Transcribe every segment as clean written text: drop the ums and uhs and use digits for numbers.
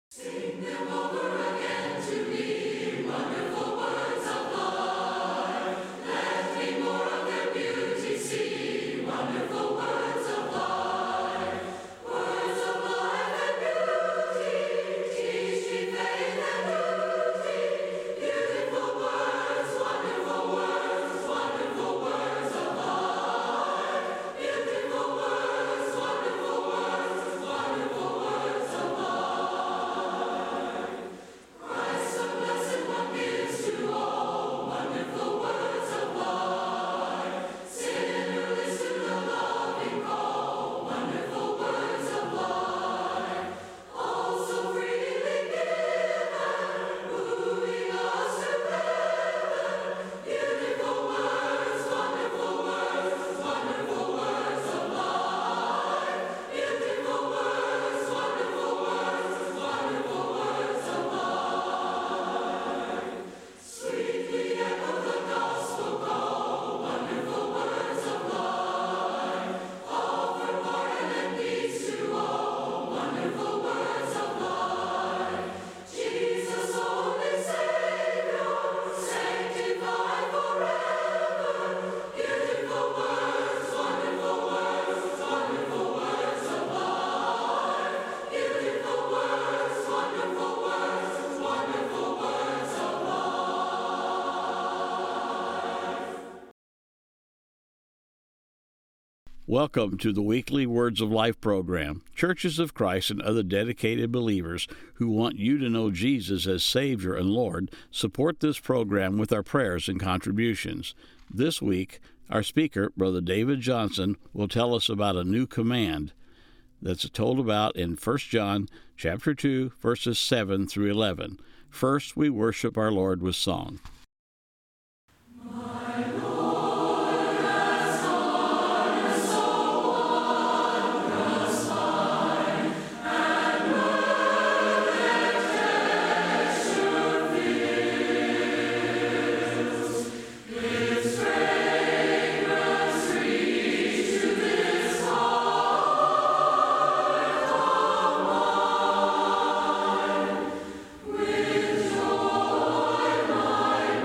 Sing them over again to me, wonderful words of life. Let me more of their beauty see, wonderful words of life. Words of life and beauty, teach me faith and duty. Beautiful words, wonderful words, wonderful words of life. Beautiful words, wonderful words, wonderful words of life. Christ the blessed one gives to all wonderful words of life. Sinner, listen the loving call, wonderful words of life. All so freely given, moving us to heaven. Beautiful words, wonderful words, wonderful words of life. Beautiful words, wonderful words, wonderful words of life. Sweetly echo the gospel call, wonderful words of life. Offer pardon and peace to all, wonderful words of life. Jesus, only Savior, sanctified forever. Beautiful words, wonderful words, wonderful words of life. Beautiful words, wonderful words, wonderful words of life. Welcome to the weekly Words of Life program. Churches of Christ and other dedicated believers who want you to know Jesus as Savior and Lord support this program with our prayers and contributions. This week, our speaker, Brother David Johnson, will tell us about a new command that's told about in 1 John chapter 2, verses 7 through 11. First, we worship our Lord with song. With joy, my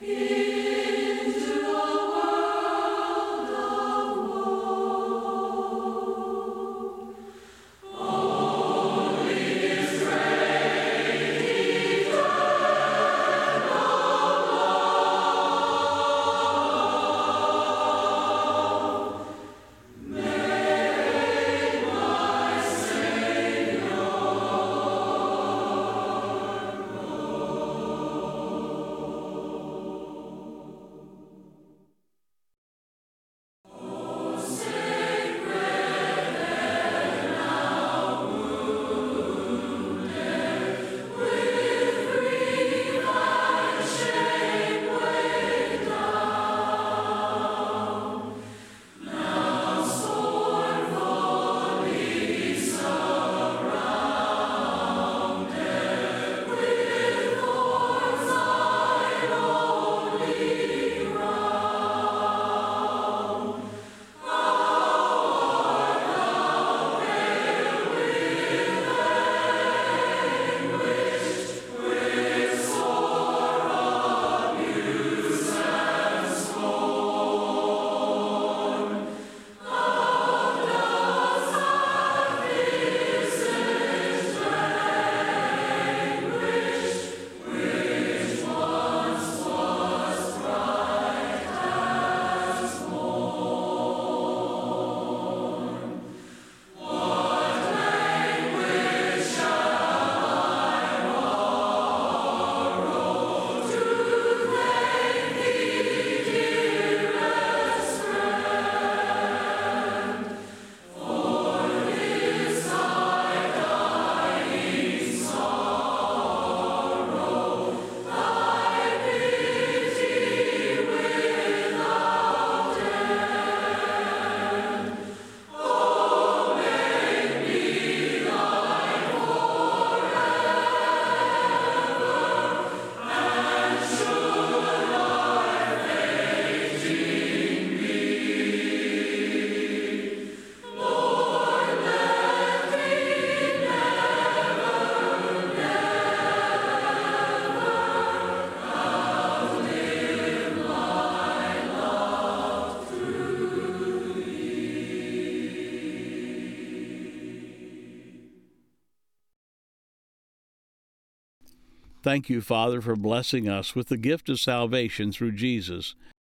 Thank you, Father, for blessing us with the gift of salvation through Jesus.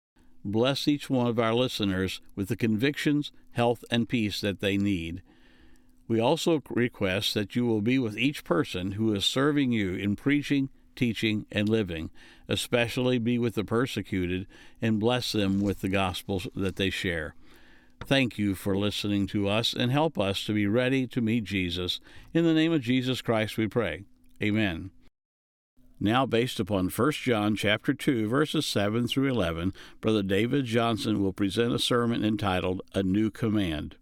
Bless each one of our listeners with the convictions, health, and peace that they need. We also request that you will be with each person who is serving you in preaching, teaching, and living, especially be with the persecuted, and bless them with the gospel that they share. Thank you for listening to us, and help us to be ready to meet Jesus. In the name of Jesus Christ we pray. Amen. Now, based upon 1 John chapter 2, verses 7 through 11, Brother David Johnson will present a sermon entitled, A New Command.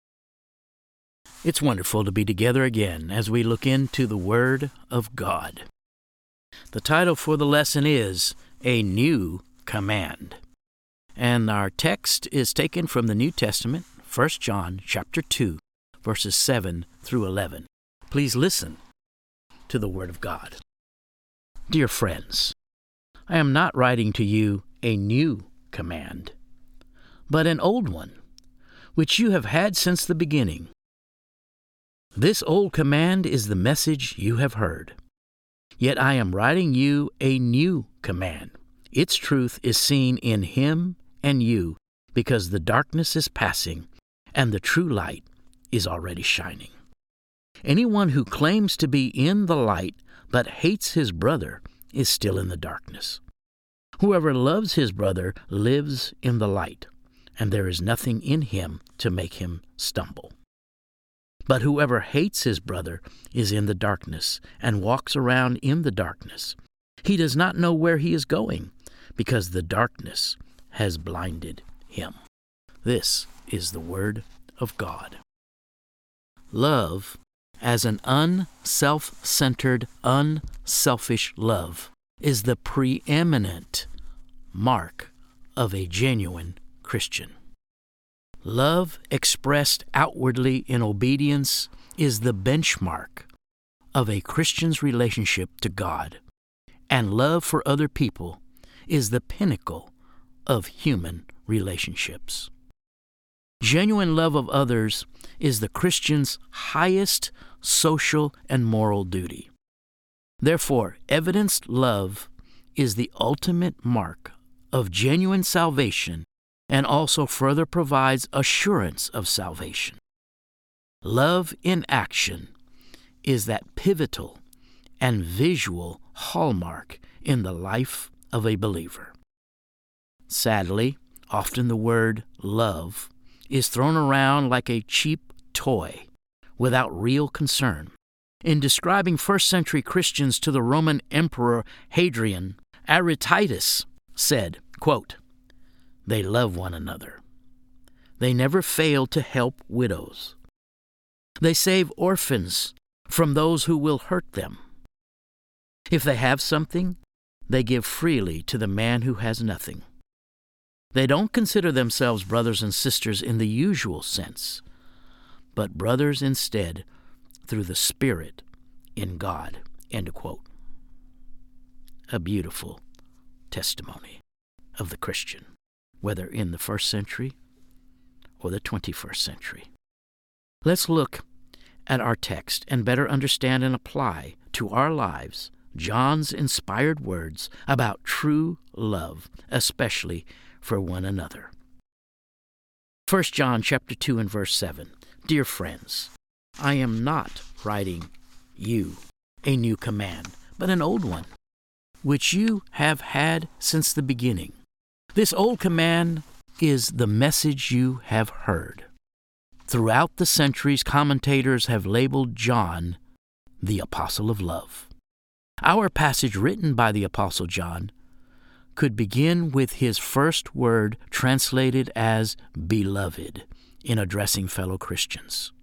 It's wonderful to be together again as we look into the Word of God. The title for the lesson is A New Command. And our text is taken from the New Testament, 1 John chapter 2, verses 7 through 11. Please listen to the Word of God. Dear friends, I am not writing to you a new command, but an old one, which you have had since the beginning. This old command is the message you have heard. Yet I am writing you a new command. Its truth is seen in Him and you, because the darkness is passing and the true light is already shining. Anyone who claims to be in the light but hates his brother is still in the darkness. Whoever loves his brother lives in the light, and there is nothing in him to make him stumble. But whoever hates his brother is in the darkness and walks around in the darkness. He does not know where he is going, because the darkness has blinded him. This is the Word of God. Love, as an unself-centered, unselfish love, is the preeminent mark of a genuine Christian. Love expressed outwardly in obedience is the benchmark of a Christian's relationship to God, and love for other people is the pinnacle of human relationships. Genuine love of others is the Christian's highest social and moral duty. Therefore, evidenced love is the ultimate mark of genuine salvation and also further provides assurance of salvation. Love in action is that pivotal and visual hallmark in the life of a believer. Sadly, often the word love is thrown around like a cheap toy without real concern. In describing first-century Christians to the Roman Emperor Hadrian, Aretitus said, quote, "They love one another. They never fail to help widows. They save orphans from those who will hurt them. If they have something, they give freely to the man who has nothing. They don't consider themselves brothers and sisters in the usual sense, but brothers instead through the Spirit in God." End quote. A beautiful testimony of the Christian, whether in the first century or the 21st century. Let's look at our text and better understand and apply to our lives John's inspired words about true love, especially for one another. 1 John chapter 2 and verse 7. Dear friends, I am not writing you a new command, but an old one, which you have had since the beginning. This old command is the message you have heard. Throughout the centuries, commentators have labeled John the Apostle of Love. Our passage written by the Apostle John could begin with his first word translated as beloved in addressing fellow Christians.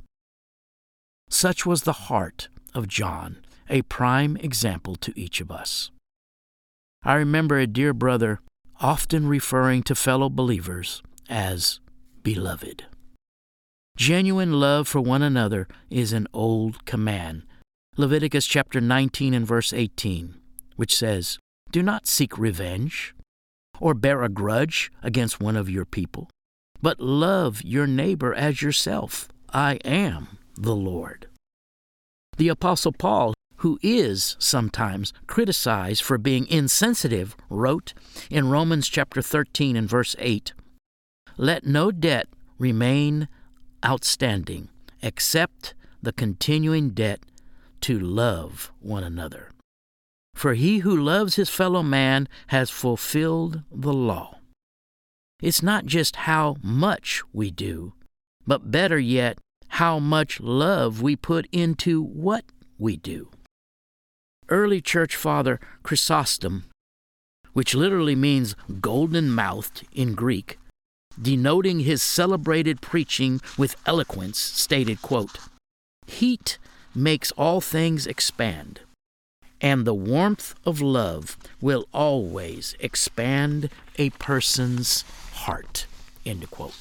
Such was the heart of John, a prime example to each of us. I remember a dear brother often referring to fellow believers as beloved. Genuine love for one another is an old command. Leviticus chapter 19 and verse 18, which says, "Do not seek revenge or bear a grudge against one of your people, but love your neighbor as yourself. I am the Lord." The Apostle Paul, who is sometimes criticized for being insensitive, wrote in Romans chapter 13 and verse 8, "Let no debt remain outstanding except the continuing debt to love one another. For he who loves his fellow man has fulfilled the law." It's not just how much we do, but better yet, how much love we put into what we do. Early church father Chrysostom, which literally means golden-mouthed in Greek, denoting his celebrated preaching with eloquence, stated, quote, "Heat makes all things expand, and the warmth of love will always expand a person's heart." End quote.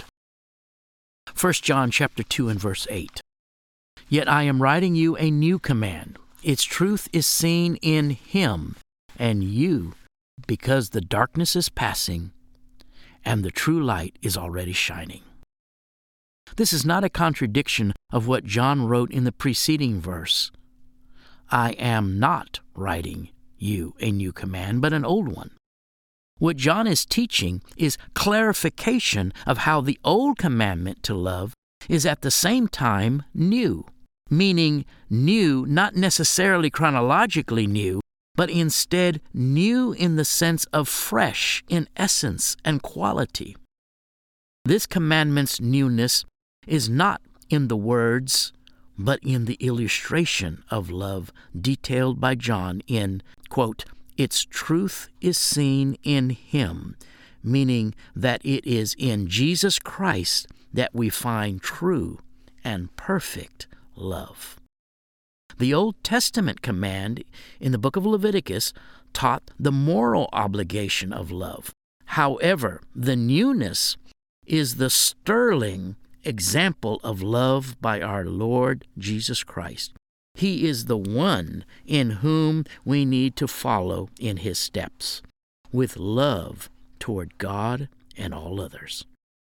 1 John chapter 2 and verse 8. "Yet I am writing you a new command. Its truth is seen in him and you, because the darkness is passing and the true light is already shining." This is not a contradiction of what John wrote in the preceding verse. "I am not writing you a new command, but an old one." What John is teaching is clarification of how the old commandment to love is at the same time new, meaning new not necessarily chronologically new, but instead new in the sense of fresh in essence and quality. This commandment's newness is not in the words, but in the illustration of love detailed by John in, quote, "Its truth is seen in him," meaning that it is in Jesus Christ that we find true and perfect love. The Old Testament command in the book of Leviticus taught the moral obligation of love. However, the newness is the sterling example of love by our Lord Jesus Christ. He is the one in whom we need to follow in his steps. with love toward God and all others.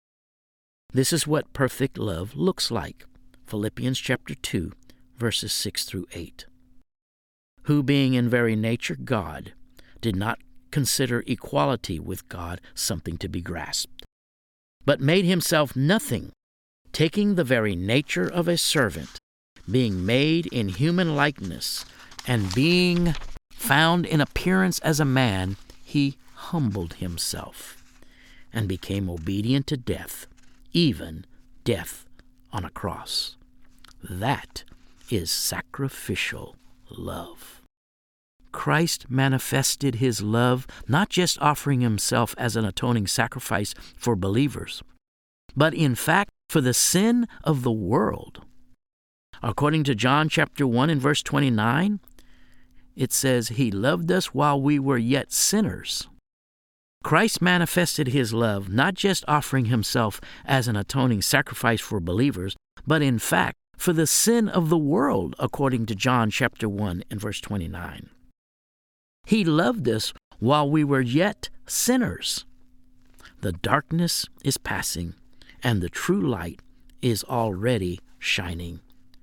This is what perfect love looks like. Philippians chapter 2, verses 6 through 8. Who, being in very nature God, did not consider equality with God something to be grasped, but made himself nothing, taking the very nature of a servant, being made in human likeness, and being found in appearance as a man, he humbled himself, and became obedient to death, even death on a cross. That is sacrificial love. Christ manifested his love, not just offering himself as an atoning sacrifice for believers, but in fact for the sin of the world. According to John chapter 1 and verse 29, it says, he loved us while we were yet sinners. Christ manifested his love, not just offering himself as an atoning sacrifice for believers, but in fact for the sin of the world, according to John chapter 1 and verse 29. He loved us while we were yet sinners. The darkness is passing, and the true light is already shining.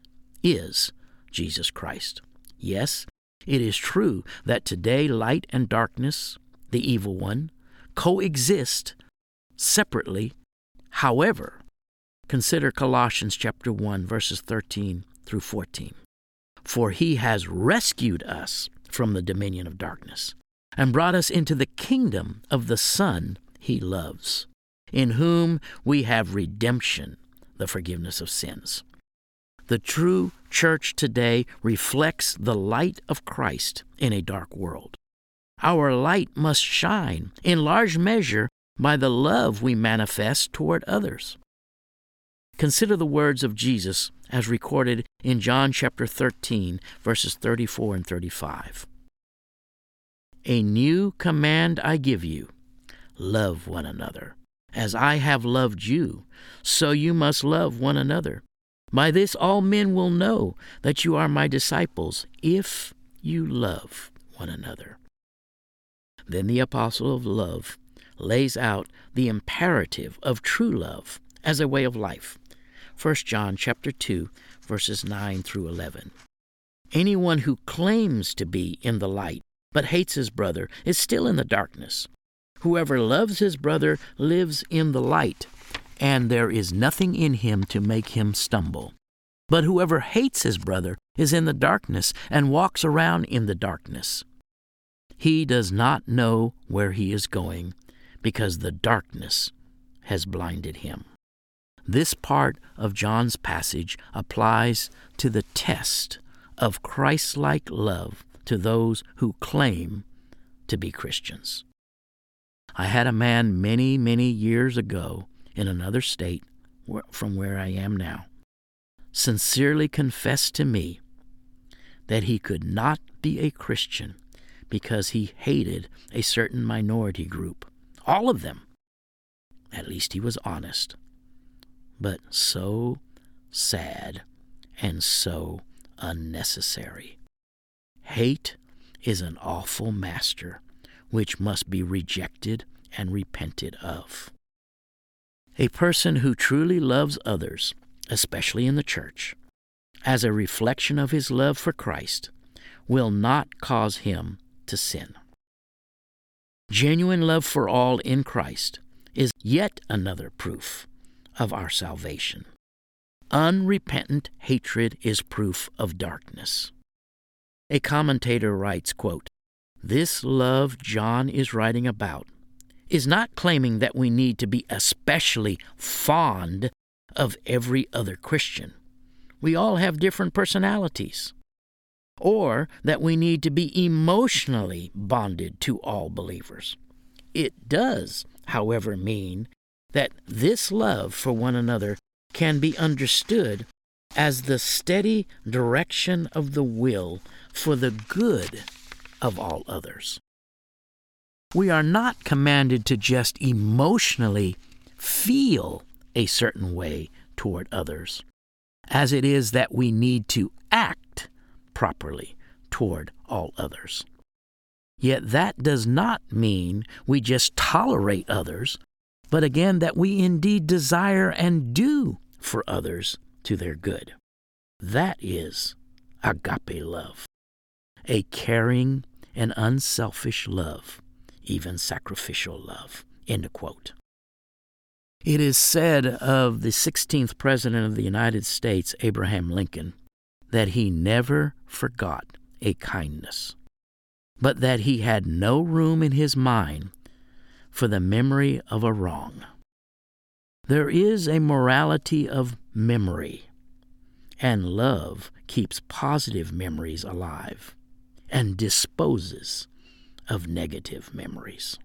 Is Jesus Christ. Yes, it is true that today light and darkness, the evil one, coexist separately. However, consider Colossians chapter 1, verses 13 through 14. For he has rescued us from the dominion of darkness and brought us into the kingdom of the Son he loves, in whom we have redemption, the forgiveness of sins. The true church today reflects the light of Christ in a dark world. Our light must shine in large measure by the love we manifest toward others. Consider the words of Jesus as recorded in John chapter 13, verses 34 and 35. A new command I give you, love one another. As I have loved you, so you must love one another. By this all men will know that you are my disciples, if you love one another. Then the apostle of love lays out the imperative of true love as a way of life. 1 John chapter 2, verses 9 through 11. Anyone who claims to be in the light but hates his brother is still in the darkness. Whoever loves his brother lives in the light, and there is nothing in him to make him stumble. But whoever hates his brother is in the darkness and walks around in the darkness. He does not know where he is going, because the darkness has blinded him. This part of John's passage applies to the test of Christ-like love to those who claim to be Christians. I had a man many, many years ago in another state from where I am now sincerely confess to me that he could not be a Christian because he hated a certain minority group. All of them. At least he was honest. But so sad and so unnecessary. Hate is an awful master which must be rejected and repented of. A person who truly loves others, especially in the church, as a reflection of his love for Christ, will not cause him to sin. Genuine love for all in Christ is yet another proof of our salvation. Unrepentant hatred is proof of darkness. A commentator writes, quote, "This love John is writing about is not claiming that we need to be especially fond of every other Christian. We all have different personalities. Or that we need to be emotionally bonded to all believers. It does, however, mean that this love for one another can be understood as the steady direction of the will for the good of all others. We are not commanded to just emotionally feel a certain way toward others, as it is that we need to act properly toward all others. Yet that does not mean we just tolerate others, but again that we indeed desire and do for others to their good. That is agape love, a caring and unselfish love, even sacrificial love. End of quote. It is said of the 16th President of the United States, Abraham Lincoln, that he never forgot a kindness, but that he had no room in his mind for the memory of a wrong. There is a morality of memory, and love keeps positive memories alive and disposes of negative memories.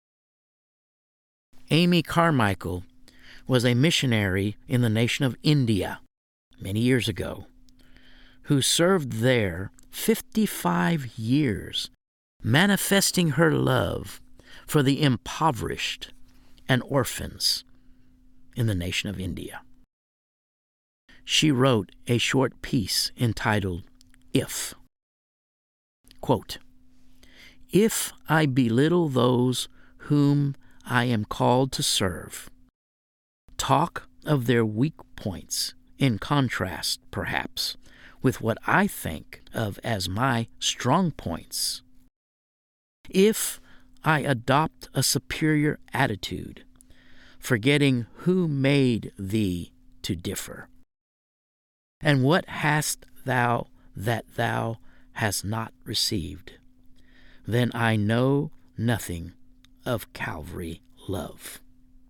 Amy Carmichael was a missionary in the nation of India many years ago, who served there 55 years, manifesting her love for the impoverished and orphans in the nation of India. She wrote a short piece entitled, If. Quote, "If I belittle those whom I am called to serve, talk of their weak points in contrast, perhaps, with what I think of as my strong points. If I adopt a superior attitude, forgetting who made thee to differ, and what hast thou that thou hast not received, then I know nothing of Calvary love.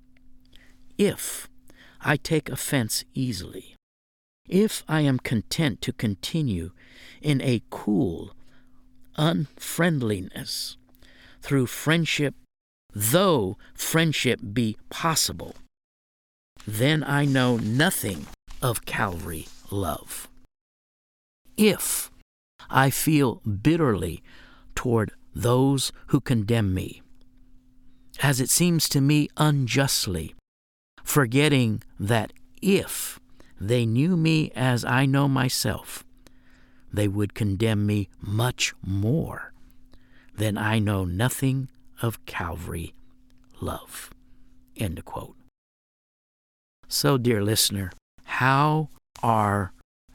If I take offense easily, if I am content to continue in a cool unfriendliness through friendship, though friendship be possible, then I know nothing of Calvary love. If I feel bitterly toward those who condemn me, as it seems to me unjustly, forgetting that if they knew me as I know myself, they would condemn me much more, then I know nothing of Calvary love." End of quote. So, dear listener, how are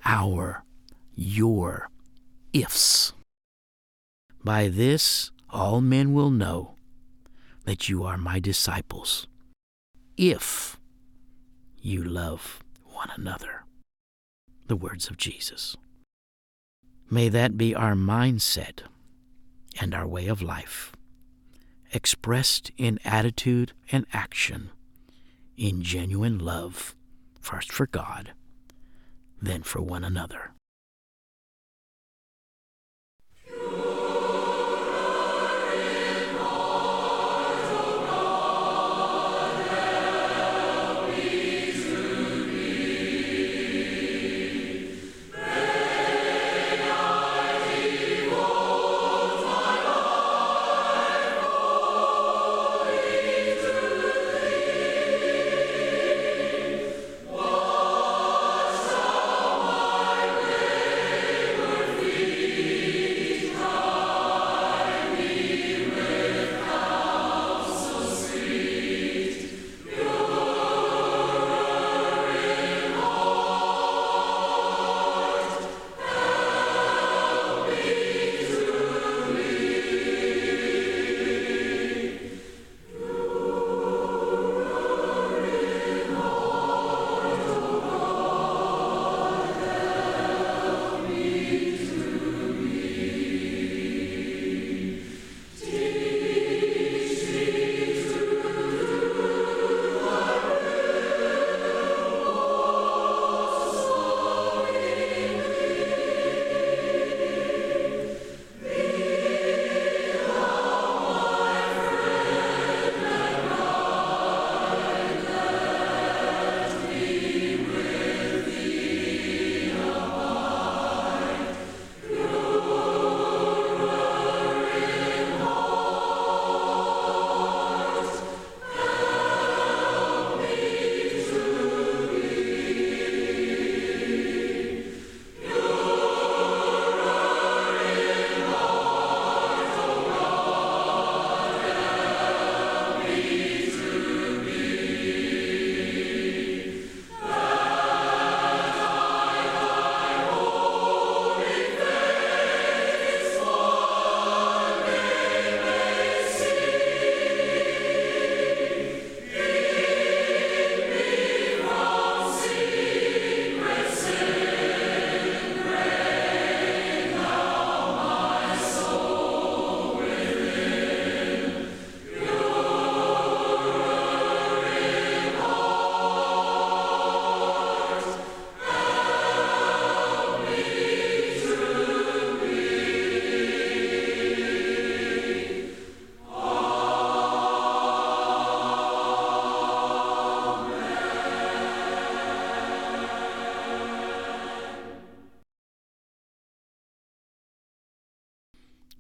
your ifs? By this all men will know that you are my disciples, if you love one another. The words of Jesus. May that be our mindset and our way of life, expressed in attitude and action, in genuine love, first for God, then for one another. What shall I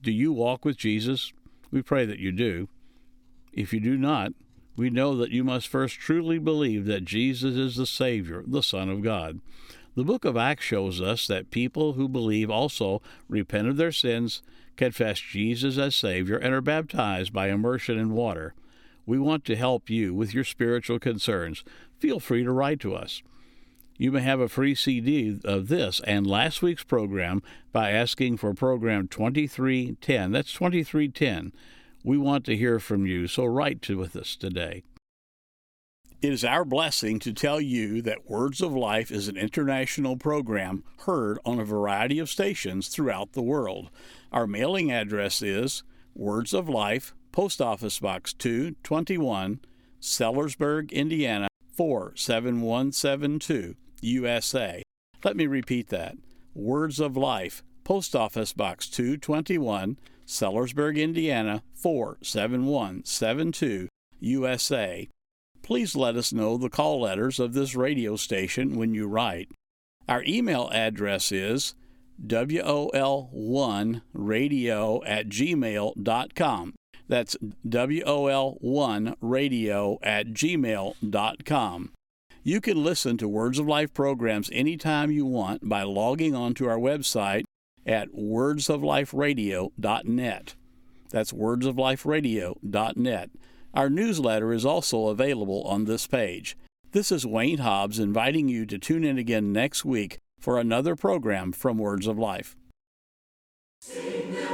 Do you walk with Jesus? We pray that you do. If you do not, we know that you must first truly believe that Jesus is the Savior, the Son of God. The book of Acts shows us that people who believe also repent of their sins, confess Jesus as Savior, and are baptized by immersion in water. We want to help you with your spiritual concerns. Feel free to write to us. You may have a free CD of this and last week's program by asking for program 2310. That's 2310. We want to hear from you, so write with us today. It is our blessing to tell you that Words of Life is an international program heard on a variety of stations throughout the world. Our mailing address is Words of Life, Post Office Box 221, Sellersburg, Indiana 47172, USA. Let me repeat that. Words of Life, Post Office Box 221, Sellersburg, Indiana 47172, USA. Please let us know the call letters of this radio station when you write. Our email address is wol1radio@gmail.com. That's wol1radio@gmail.com. You can listen to Words of Life programs anytime you want by logging on to our website at wordsofliferadio.net. That's wordsofliferadio.net. Our newsletter is also available on this page. This is Wayne Hobbs inviting you to tune in again next week for another program from Words of Life. Sing